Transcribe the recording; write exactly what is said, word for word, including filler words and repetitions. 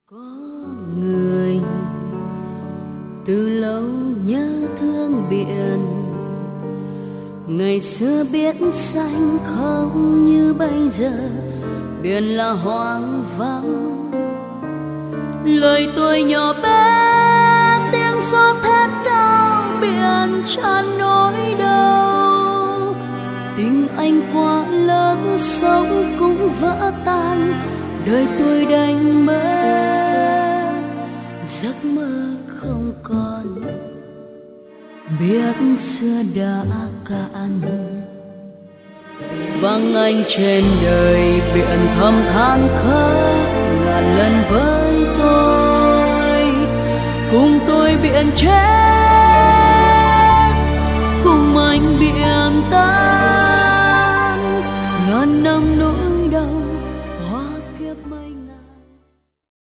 Có người từ lâu nhớ thương biển, ngày xưa biết xanh không như bây giờ, biển là hoang vắng. Lời tôi nhỏ bé tiếng gió thét đau, biển tràn nỗi đau. Tình anh quá lớn sống cũng vỡ tan, đời tôi đành mơ giấc mơ không còn, biết xưa đã cạn. Vắng anh trên đời, biển thầm than khóc ngàn lần với tôi, cùng tôi biển chết